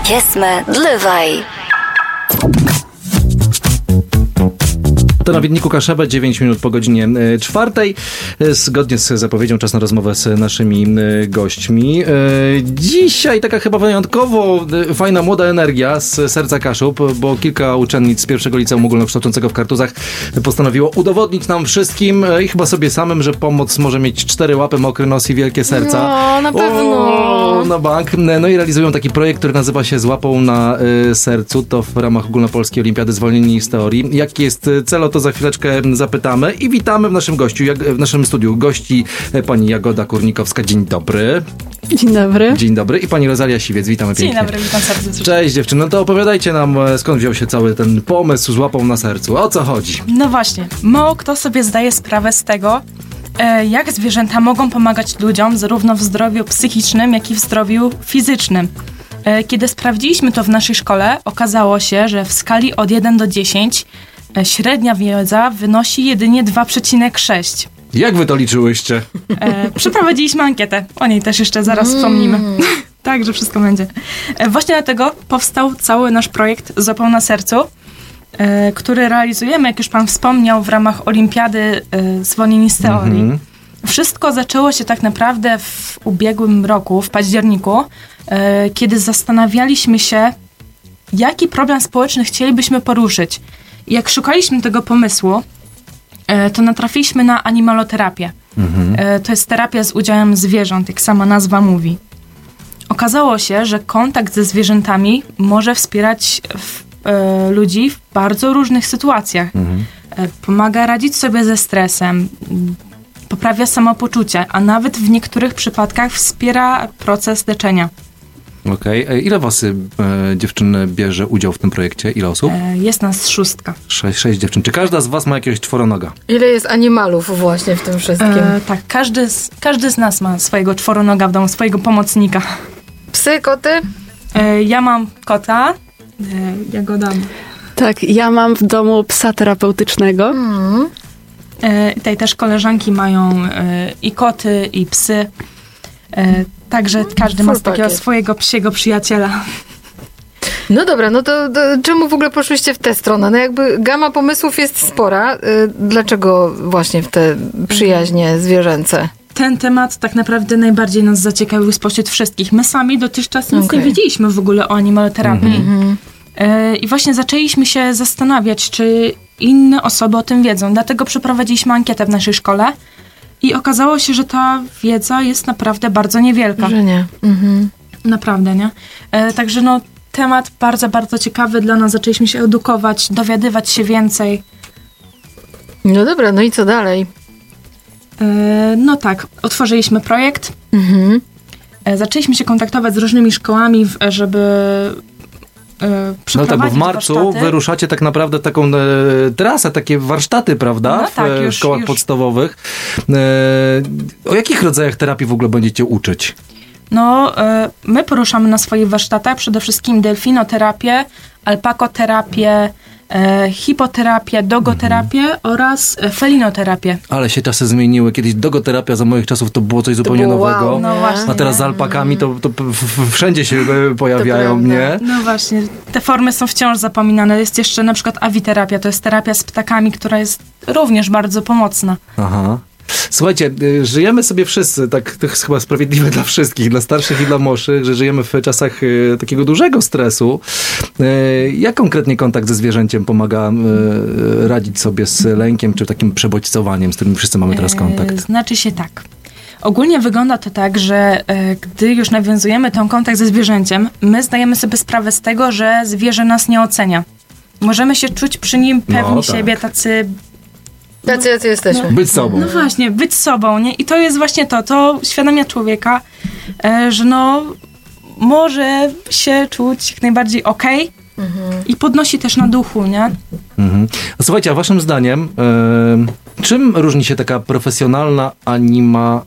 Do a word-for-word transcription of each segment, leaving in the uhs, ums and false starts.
Pjesme Dlywaj. To na Wiedniku Kaszebę, dziewięć minut po godzinie czwartej. Zgodnie z zapowiedzią czas na rozmowę z naszymi gośćmi. Dzisiaj taka chyba wyjątkowo fajna, młoda energia z serca Kaszub, bo kilka uczennic z pierwszego liceum ogólnokształcącego w Kartuzach postanowiło udowodnić nam wszystkim i chyba sobie samym, że pomoc może mieć cztery łapy, mokry nos i wielkie serca. No, na pewno. O, na bank. No i realizują taki projekt, który nazywa się Z łapą na y, sercu. To w ramach Ogólnopolskiej Olimpiady Zwolnieni z Teorii. Jaki jest cel, to za chwileczkę zapytamy. I witamy w naszym gościu, jak, w naszym studiu gości pani Jagoda Kurnikowska. Dzień dobry. Dzień dobry. Dzień dobry. I pani Rosalia Siwiec. Witamy Dzień pięknie. Dzień dobry, witam serdecznie. Cześć dziewczyny. No to opowiadajcie nam, skąd wziął się cały ten pomysł z łapą na sercu. O co chodzi? No właśnie. Mało kto sobie zdaje sprawę z tego, jak zwierzęta mogą pomagać ludziom zarówno w zdrowiu psychicznym, jak i w zdrowiu fizycznym. Kiedy sprawdziliśmy to w naszej szkole, okazało się, że w skali od jeden do dziesięciu średnia wiedza wynosi jedynie dwa przecinek sześć. Jak wy to liczyłyście? E, przeprowadziliśmy ankietę. O niej też jeszcze zaraz mm. wspomnimy. Tak, że wszystko będzie. E, właśnie dlatego powstał cały nasz projekt Z łapą na sercu, e, który realizujemy, jak już pan wspomniał, w ramach Olimpiady e, Zwolnieni z Teorii. Mm-hmm. Wszystko zaczęło się tak naprawdę w ubiegłym roku, w październiku, e, kiedy zastanawialiśmy się, jaki problem społeczny chcielibyśmy poruszyć. I jak szukaliśmy tego pomysłu, to natrafiliśmy na animaloterapię. Mhm. To jest terapia z udziałem zwierząt, jak sama nazwa mówi. Okazało się, że kontakt ze zwierzętami może wspierać w, e, ludzi w bardzo różnych sytuacjach. Mhm. E, pomaga radzić sobie ze stresem, poprawia samopoczucie, a nawet w niektórych przypadkach wspiera proces leczenia. Okej. Okay. Ile was e, dziewczyn bierze udział w tym projekcie? Ile osób? E, jest nas szóstka. Sześć, sześć dziewczyn. Czy każda z was ma jakiegoś czworonoga? Ile jest animalów właśnie w tym wszystkim? E, tak, każdy z, każdy z nas ma swojego czworonoga w domu, swojego pomocnika. Psy, koty? E, ja mam kota. E, Jagoda. Tak, ja mam w domu psa terapeutycznego. Mm. E, tutaj też koleżanki mają e, i koty, i psy. E, Także każdy Full ma takiego pakiet. swojego psiego przyjaciela. No dobra, no to, to czemu w ogóle poszłyście w tę stronę? No jakby gama pomysłów jest spora. Y, dlaczego właśnie w te przyjaźnie zwierzęce? Ten temat tak naprawdę najbardziej nas zaciekawił spośród wszystkich. My sami dotychczas nic Okay. nie wiedzieliśmy w ogóle o animaloterapii. Mm-hmm. E, I właśnie zaczęliśmy się zastanawiać, czy inne osoby o tym wiedzą. Dlatego przeprowadziliśmy ankietę w naszej szkole. I okazało się, że ta wiedza jest naprawdę bardzo niewielka. Że nie. Mhm. Naprawdę, nie? E, także no, temat bardzo, bardzo ciekawy dla nas. Zaczęliśmy się edukować, dowiadywać się więcej. No dobra, no i co dalej? E, no tak, otworzyliśmy projekt. Mhm. E, zaczęliśmy się kontaktować z różnymi szkołami, w- żeby e, No tak, bo w przeprowadzić marcu warsztaty. wyruszacie tak naprawdę taką e, trasę, takie warsztaty, prawda? No w tak, e, już- szkołach już. podstawowych. E, o jakich rodzajach terapii w ogóle będziecie uczyć? No, e, my poruszamy na swoich warsztatach przede wszystkim delfinoterapię, alpakoterapię, e, hipoterapię, dogoterapię Mhm. oraz e, felinoterapię. Ale się czasy zmieniły. Kiedyś dogoterapia za moich czasów to było coś zupełnie było nowego. wow, No właśnie. A teraz z alpakami to, to p- w- wszędzie się e, pojawiają, prawda. nie? No właśnie, te formy są wciąż zapominane. Jest jeszcze na przykład awiterapia, to jest terapia z ptakami, która jest również bardzo pomocna. Aha. Słuchajcie, y, żyjemy sobie wszyscy, tak to jest chyba sprawiedliwe dla wszystkich, dla starszych i dla młodszych, że żyjemy w czasach y, takiego dużego stresu. Y, jak konkretnie kontakt ze zwierzęciem pomaga y, radzić sobie z lękiem, czy takim przebodźcowaniem, z którym wszyscy mamy teraz kontakt? E, znaczy się tak. Ogólnie wygląda to tak, że e, gdy już nawiązujemy ten kontakt ze zwierzęciem, my zdajemy sobie sprawę z tego, że zwierzę nas nie ocenia. Możemy się czuć przy nim pewni No, tak. siebie, tacy... Tacy, jacy jesteśmy. Być sobą. No właśnie, być sobą, nie? I to jest właśnie to, to uświadamia człowieka, e, że no może się czuć jak najbardziej okej i podnosi też na duchu, nie? Mhm. A słuchajcie, a waszym zdaniem, y, czym różni się taka profesjonalna anima,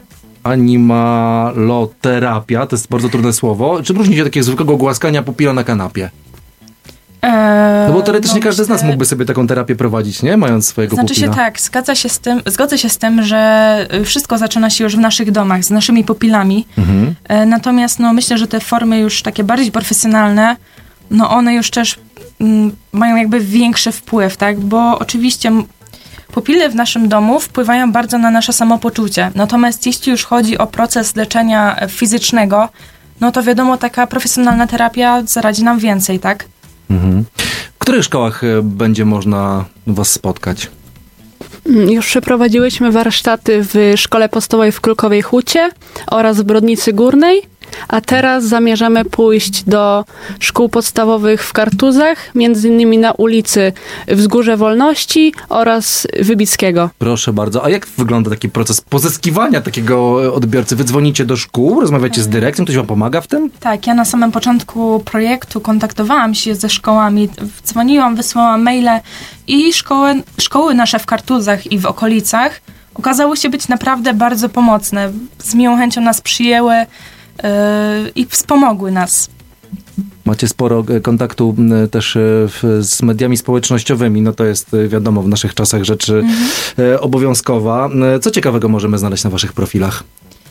animaloterapia, to jest bardzo trudne słowo, czym różni się takiego zwykłego głaskania pupila na kanapie? Eee, No bo teoretycznie no każdy z nas myślę- mógłby sobie taką terapię prowadzić, nie? Mając swojego Znaczy pupila. się tak, zgadza się z tym, zgodzę się z tym, że wszystko zaczyna się już w naszych domach, z naszymi pupilami. Mhm. E, Natomiast no, myślę, że te formy już takie bardziej profesjonalne, no one już też mm, mają jakby większy wpływ, tak? Bo oczywiście m- pupile w naszym domu wpływają bardzo na nasze samopoczucie. Natomiast jeśli już chodzi o proces leczenia e, fizycznego, no to wiadomo, taka profesjonalna terapia zaradzi nam więcej, tak? Mhm. W których szkołach e, będzie można was spotkać? Mm, Już przeprowadziłyśmy warsztaty w Szkole Podstawowej w Królkowej Hucie oraz w Brodnicy Górnej, a teraz zamierzamy pójść do szkół podstawowych w Kartuzach, między innymi na ulicy Wzgórze Wolności oraz Wybickiego. Proszę bardzo. A jak wygląda taki proces pozyskiwania takiego odbiorcy? Wy dzwonicie do szkół, rozmawiacie z dyrekcją, ktoś wam pomaga w tym? Tak, ja na samym początku projektu kontaktowałam się ze szkołami, dzwoniłam, wysłałam maile i szkoły, szkoły nasze w Kartuzach i w okolicach okazały się być naprawdę bardzo pomocne. Z miłą chęcią nas przyjęły yy, i wspomogły nas. Macie sporo e, kontaktu m, też e, w, z mediami społecznościowymi. No to jest, e, wiadomo, w naszych czasach rzeczy e, obowiązkowa. E, Co ciekawego możemy znaleźć na waszych profilach?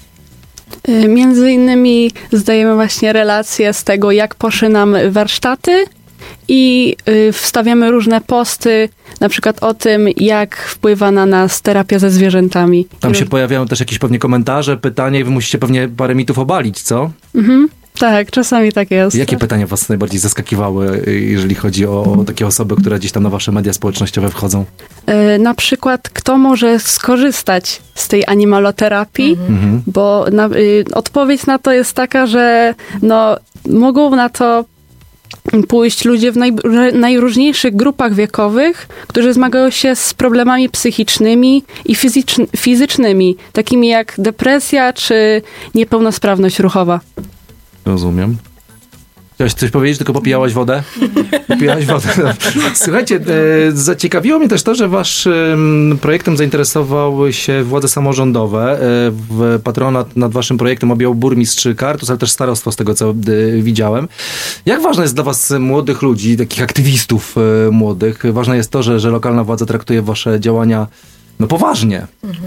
Y, Między innymi zdajemy właśnie relacje z tego, jak poszły nam warsztaty i y, wstawiamy różne posty, na przykład o tym, jak wpływa na nas terapia ze zwierzętami. Tam się Róż- pojawiają też jakieś pewnie komentarze, pytania i wy musicie pewnie parę mitów obalić, co? Mhm. Tak, czasami tak jest. Jakie pytania was najbardziej zaskakiwały, e, jeżeli chodzi o, o takie osoby, które gdzieś tam na wasze media społecznościowe wchodzą? Y, Na przykład, kto może skorzystać z tej animaloterapii, Mhm. bo na, y, odpowiedź na to jest taka, że no, mogą na to pójść ludzie w naj, najróżniejszych grupach wiekowych, którzy zmagają się z problemami psychicznymi i fizyczn, fizycznymi, takimi jak depresja czy niepełnosprawność ruchowa. Rozumiem. Chciałaś coś powiedzieć, tylko popijałaś wodę? Popijałaś wodę. Słuchajcie, e, zaciekawiło mnie też to, że waszym projektem zainteresowały się władze samorządowe. E, w patronat nad waszym projektem objął burmistrz Kartuz, ale też starostwo, z tego co e, widziałem. Jak ważne jest dla was, młodych ludzi, takich aktywistów e, młodych, ważne jest to, że, że lokalna władza traktuje wasze działania no poważnie?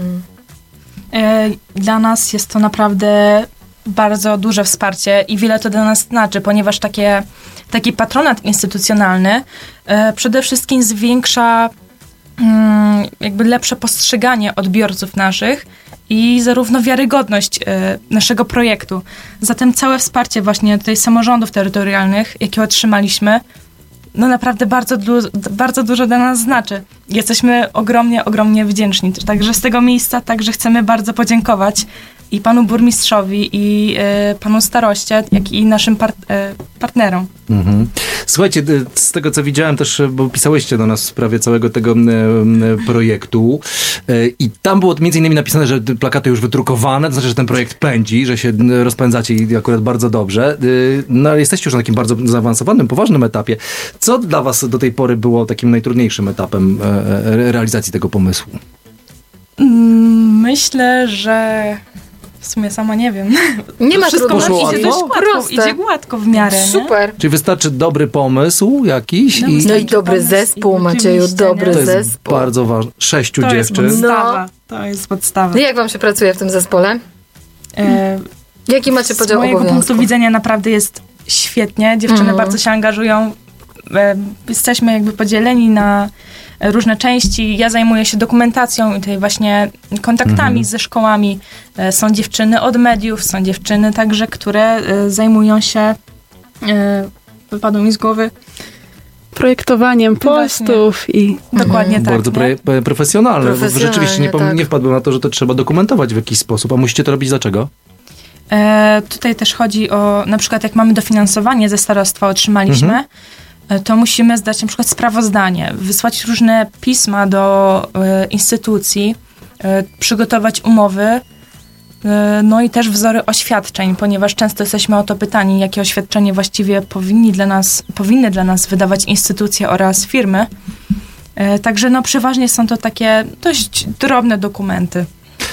E, Dla nas jest to naprawdę bardzo duże wsparcie i wiele to dla nas znaczy, ponieważ takie, taki patronat instytucjonalny e, przede wszystkim zwiększa mm, jakby lepsze postrzeganie odbiorców naszych i zarówno wiarygodność e, naszego projektu. Zatem całe wsparcie właśnie tutaj samorządów terytorialnych, jakie otrzymaliśmy, no naprawdę bardzo, du- bardzo dużo dla nas znaczy. Jesteśmy ogromnie, ogromnie wdzięczni. Także z tego miejsca także chcemy bardzo podziękować i panu burmistrzowi, i e, panu staroście, jak i naszym par- e, partnerom. Mhm. Słuchajcie, y, z tego co widziałem też, y, bo pisałyście do nas w sprawie całego tego y, y, projektu y, i tam było między innymi napisane, że y, plakaty już wydrukowane, to znaczy, że ten projekt pędzi, że się y, rozpędzacie i akurat bardzo dobrze. Y, No ale jesteście już na takim bardzo zaawansowanym, poważnym etapie. Co dla was do tej pory było takim najtrudniejszym etapem y, y, realizacji tego pomysłu? Mm, Myślę, że w sumie sama nie wiem. Nie To ma wszystko trudności, idzie jest dość to gładko, proste. idzie gładko w miarę, nie? Super. Czyli wystarczy dobry pomysł jakiś No, i No i Taki dobry pomysł zespół, i Macieju, oczywiście, dobry to jest zespół. bardzo ważne. Sześciu To jest dziewczyn. podstawa. To jest podstawa. No i jak wam się pracuje w tym zespole? E, Jaki macie Z podział mojego obowiązków? punktu widzenia naprawdę jest świetnie. Dziewczyny Mhm. bardzo się angażują. E, Jesteśmy jakby podzieleni na różne części. Ja zajmuję się dokumentacją i tutaj właśnie kontaktami Mhm. ze szkołami. E, Są dziewczyny od mediów, są dziewczyny także, które e, zajmują się, e, wypadło mi z głowy, Projektowaniem Właśnie. postów i dokładnie tak. Bardzo nie? pre- profesjonalne. Profesjonalnie, Rzeczywiście nie, pom- tak. nie wpadłem na to, że to trzeba dokumentować w jakiś sposób. A musicie to robić dlaczego? E, tutaj też chodzi o, na przykład jak mamy dofinansowanie ze starostwa, otrzymaliśmy, Mhm. e, to musimy zdać na przykład sprawozdanie, wysłać różne pisma do e, instytucji, e, przygotować umowy, e, no i też wzory oświadczeń, ponieważ często jesteśmy o to pytani, jakie oświadczenie właściwie powinni dla nas, powinny dla nas wydawać instytucje oraz firmy. E, także no przeważnie są to takie dość drobne dokumenty.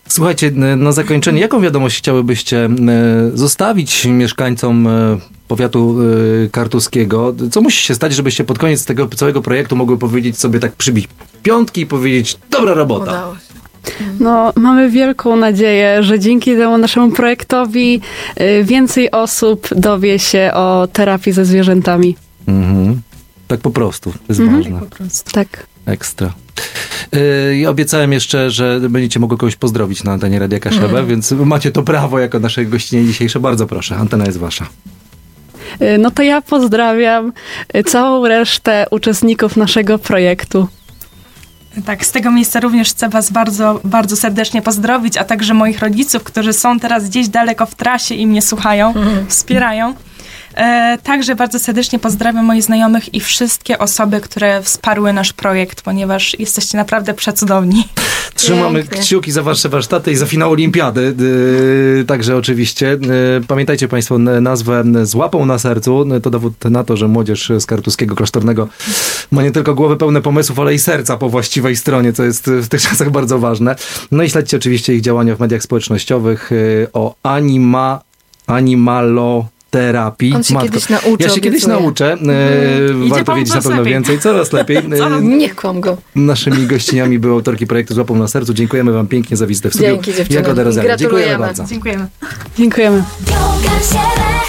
Słuchajcie, na zakończenie, jaką wiadomość chciałybyście zostawić mieszkańcom powiatu kartuskiego? Co musi się stać, żebyście pod koniec tego całego projektu mogły powiedzieć sobie, tak przybić piątki i powiedzieć, dobra robota? Udało się. No, mamy wielką nadzieję, że dzięki temu naszemu projektowi y, więcej osób dowie się o terapii ze zwierzętami. Mhm. Tak po prostu, to jest Mhm. ważne. Po prostu. Tak. Ekstra. Yy, I obiecałem jeszcze, że będziecie mogły kogoś pozdrowić na antenie Radia Kaszebę, Mm. więc macie to prawo jako naszej gościnie dzisiejsze. Bardzo proszę, antena jest wasza. Y, no to ja pozdrawiam y, całą resztę uczestników naszego projektu. Tak, z tego miejsca również chcę was bardzo, bardzo serdecznie pozdrowić, a także moich rodziców, którzy są teraz gdzieś daleko w trasie i mnie słuchają, Mhm. wspierają. E, także bardzo serdecznie pozdrawiam moich znajomych i wszystkie osoby, które wsparły nasz projekt, ponieważ jesteście naprawdę przecudowni. Trzymamy Pięknie. kciuki za wasze warsztaty i za finał olimpiady. Yy, także oczywiście. Yy, pamiętajcie państwo n- nazwę z łapą na sercu. To dowód na to, że młodzież z Kartuskiego Klasztornego ma nie tylko głowy pełne pomysłów, ale i serca po właściwej stronie, co jest w tych czasach bardzo ważne. No i śledźcie oczywiście ich działania w mediach społecznościowych yy, o anima, animalo terapii. On się kiedyś nauczy, Ja się kiedyś obiecuję. nauczę. Mhm. E, Idzie warto pan wiedzieć na coraz pewno lepiej. więcej. Coraz lepiej. E, Coraz- Nie kłam go. Naszymi gościniami były autorki projektu Z łapą na sercu. Dziękujemy wam pięknie za wizytę w studiu. Dzięki, dziewczyny. Jagoda Rozelia. Dziękujemy Gratulujemy. bardzo. Dziękujemy. Dziękujemy. Yoga Sierra.